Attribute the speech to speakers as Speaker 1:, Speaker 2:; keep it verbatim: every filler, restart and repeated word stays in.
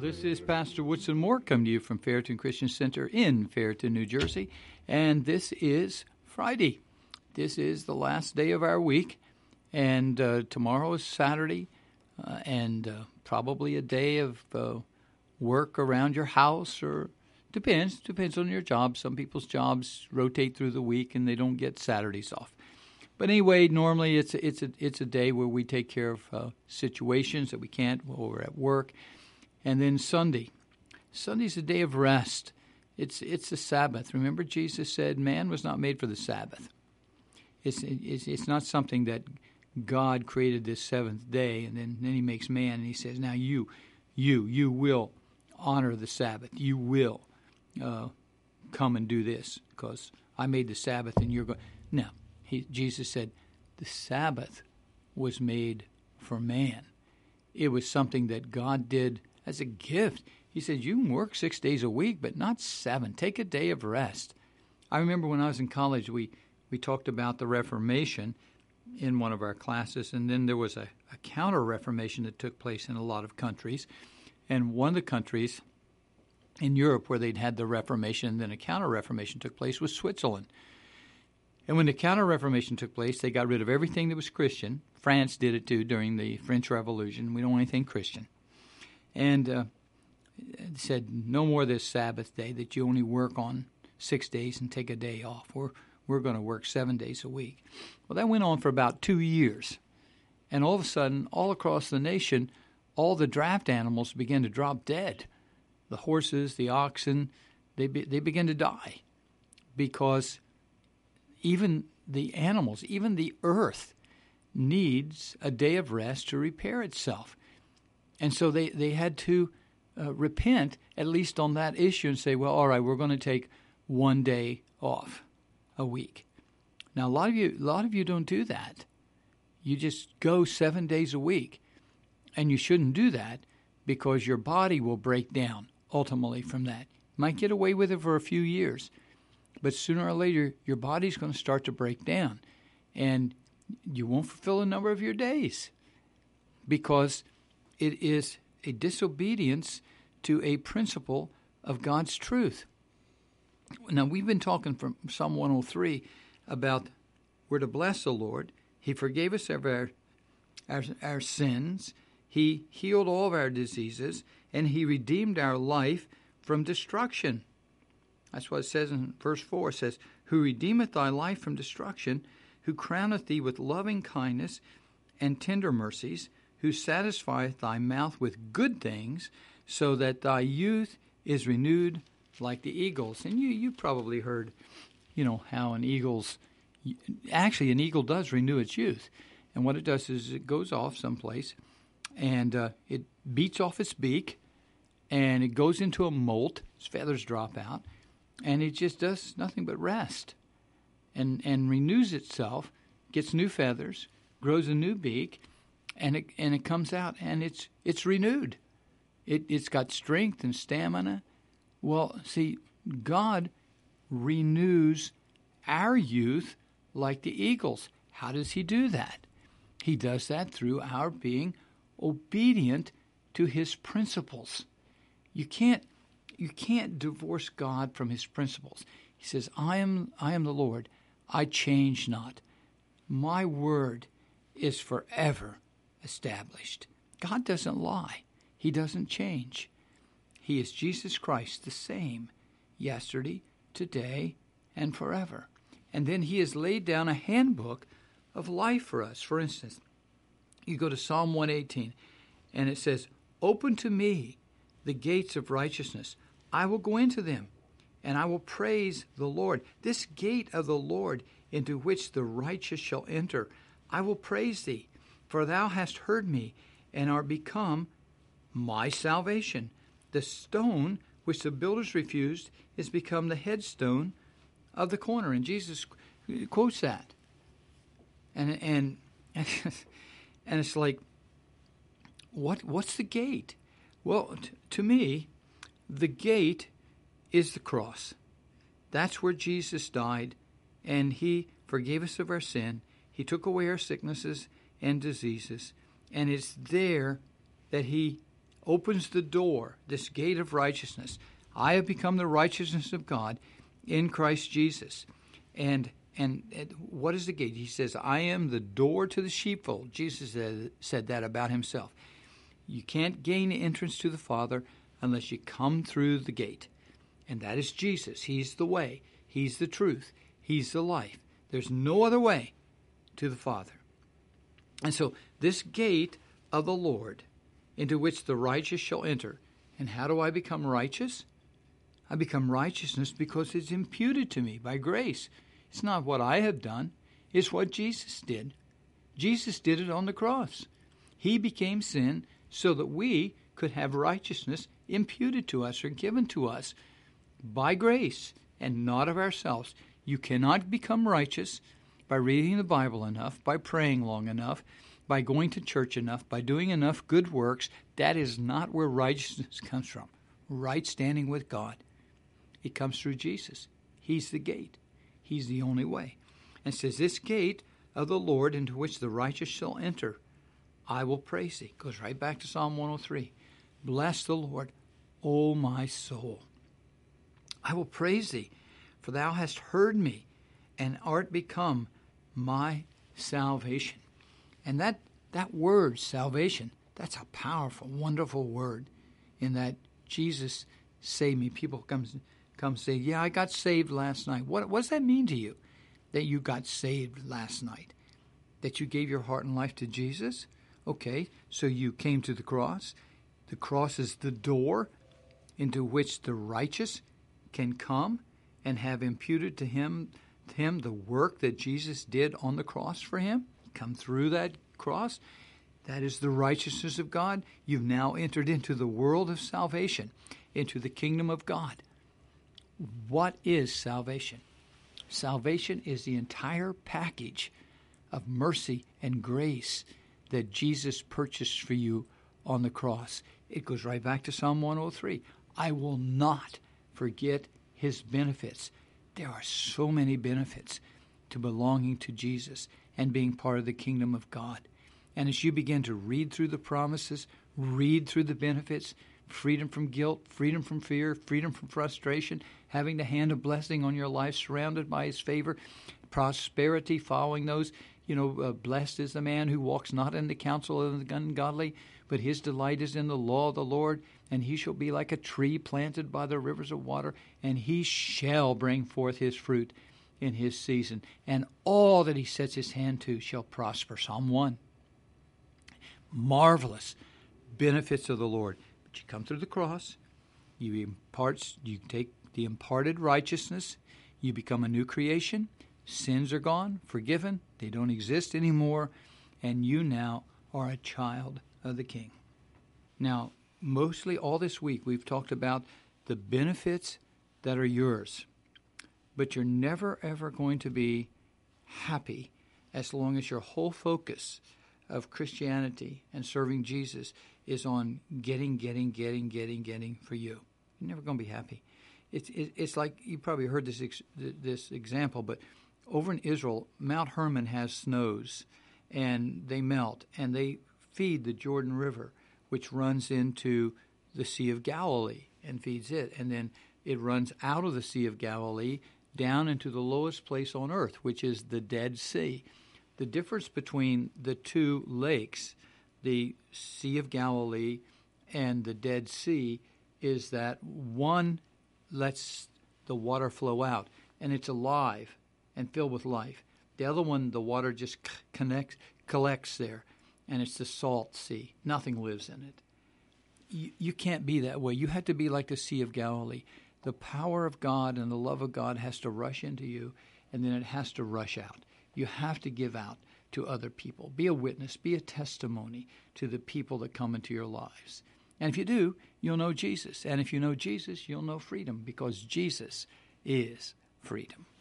Speaker 1: This is Pastor Woodson Moore coming to you from Fairton Christian Center in Fairton, New Jersey. And this is Friday. This is the last day of our week. And uh, tomorrow is Saturday. Uh, and uh, probably a day of uh, work around your house, or depends. Depends on your job. Some people's jobs rotate through the week and they don't get Saturdays off. But anyway, normally it's a, it's a, it's a day where we take care of uh, situations that we can't while we're at work. And then Sunday. Sunday's a day of rest. It's it's the Sabbath. Remember, Jesus said man was not made for the Sabbath. It's it's, it's not something that God created this seventh day, and then, then he makes man, and he says, now you, you, you will honor the Sabbath. You will uh, come and do this because I made the Sabbath, and you're going. No, he, Jesus said the Sabbath was made for man. It was something that God did as a gift. He said, you can work six days a week, but not seven. Take a day of rest. I remember when I was in college, we, we talked about the Reformation in one of our classes, and then there was a, a counter-Reformation that took place in a lot of countries. And one of the countries in Europe where they'd had the Reformation and then a counter-Reformation took place was Switzerland. And when the counter-Reformation took place, they got rid of everything that was Christian. France did it too during the French Revolution. We don't want anything Christian. And uh, said, no more this Sabbath day that you only work on six days and take a day off. We're, we're going to work seven days a week. Well, that went on for about two years. And all of a sudden, all across the nation, all the draft animals began to drop dead. The horses, the oxen, they be, they began to die because even the animals, even the earth, needs a day of rest to repair itself. And so they, they had to uh, repent, at least on that issue, and say, well, all right, we're going to take one day off a week. Now, a lot of you, a lot of you don't do that. You just go seven days a week, and you shouldn't do that because your body will break down ultimately from that. You might get away with it for a few years, but sooner or later, your body's going to start to break down, and you won't fulfill a number of your days because it is a disobedience to a principle of God's truth. Now, we've been talking from Psalm one oh three about we're to bless the Lord. He forgave us of our, our, our sins. He healed all of our diseases, and he redeemed our life from destruction. That's what it says in verse four. It says, who redeemeth thy life from destruction, who crowneth thee with loving kindness and tender mercies, who satisfieth thy mouth with good things, so that thy youth is renewed like the eagles. And you you probably heard, you know, how an eagle's, actually an eagle does renew its youth. And what it does is it goes off someplace, and uh, it beats off its beak, and it goes into a molt, its feathers drop out, and it just does nothing but rest, and, and renews itself, gets new feathers, grows a new beak, And it and it comes out, and it's it's renewed. It it's got strength and stamina. Well, see, God renews our youth like the eagles. How does he do that? He does that through our being obedient to his principles. You can't you can't divorce God from his principles. He says, I am I am the Lord, I change not. My word is forever established. God doesn't lie. He doesn't change. He is Jesus Christ, the same yesterday, today, and forever. And then he has laid down a handbook of life for us. For instance, you go to Psalm one eighteen, and it says, open to me the gates of righteousness. I will go into them, and I will praise the Lord. This gate of the Lord into which the righteous shall enter, I will praise thee. For thou hast heard me, and art become my salvation. The stone which the builders refused is become the headstone of the corner. And Jesus quotes that. And and and it's like, what what's the gate? Well, t- to me, the gate is the cross. That's where Jesus died, and he forgave us of our sin. He took away our sicknesses and diseases, and it's there that he opens the door, this gate of righteousness. I have become the righteousness of God in Christ Jesus. And and, and what is the gate? He says, I am the door to the sheepfold. Jesus said, said that about himself. You can't gain entrance to the Father unless you come through the gate. And that is Jesus. He's the way. He's the truth. He's the life. There's no other way to the Father. And so this gate of the Lord into which the righteous shall enter. And how do I become righteous? I become righteousness because it's imputed to me by grace. It's not what I have done. It's what Jesus did. Jesus did it on the cross. He became sin so that we could have righteousness imputed to us or given to us by grace and not of ourselves. You cannot become righteous by reading the Bible enough, by praying long enough, by going to church enough, by doing enough good works. That is not where righteousness comes from. Right standing with God. It comes through Jesus. He's the gate. He's the only way. And it says, this gate of the Lord into which the righteous shall enter, I will praise thee. Goes right back to Psalm one oh three. Bless the Lord, O my soul. I will praise thee, for thou hast heard me, and art become my salvation. And that, that word, salvation, that's a powerful, wonderful word in that Jesus saved me. People come, come say, yeah, I got saved last night. What, what does that mean to you, that you got saved last night? That you gave your heart and life to Jesus? Okay, so you came to the cross. The cross is the door into which the righteous can come and have imputed to him, to him the work that Jesus did on the cross for him. Come through that cross. That is the righteousness of God. You've now entered into the world of salvation, into the kingdom of God. What is salvation? Salvation is the entire package of mercy and grace that Jesus purchased for you on the cross. It goes right back to Psalm one oh three. I will not forget his benefits. There are so many benefits to belonging to Jesus and being part of the kingdom of God. And as you begin to read through the promises, read through the benefits, freedom from guilt, freedom from fear, freedom from frustration, having the hand of blessing on your life, surrounded by his favor, prosperity, following those, you know, uh, blessed is the man who walks not in the counsel of the ungodly, but his delight is in the law of the Lord, and he shall be like a tree planted by the rivers of water, and he shall bring forth his fruit in his season, and all that he sets his hand to shall prosper. Psalm one. Marvelous benefits of the Lord. But you come through the cross, you impart, you take the imparted righteousness, you become a new creation, sins are gone, forgiven, they don't exist anymore, and you now are a child of the King. Now, mostly all this week we've talked about the benefits that are yours, but you're never ever going to be happy as long as your whole focus of Christianity and serving Jesus is on getting, getting, getting, getting, getting for you. You're never going to be happy. It's it, it's like, you probably heard this ex, this example, but over in Israel, Mount Hermon has snows, and they melt, and they feed the Jordan River, which runs into the Sea of Galilee and feeds it. And then it runs out of the Sea of Galilee down into the lowest place on earth, which is the Dead Sea. The difference between the two lakes, the Sea of Galilee and the Dead Sea, is that one lets the water flow out, and it's alive and filled with life. The other one, the water just connects, collects there, and it's the salt sea. Nothing lives in it. You, you can't be that way. You have to be like the Sea of Galilee. The power of God and the love of God has to rush into you, and then it has to rush out. You have to give out to other people. Be a witness. Be a testimony to the people that come into your lives. And if you do, you'll know Jesus. And if you know Jesus, you'll know freedom, because Jesus is freedom.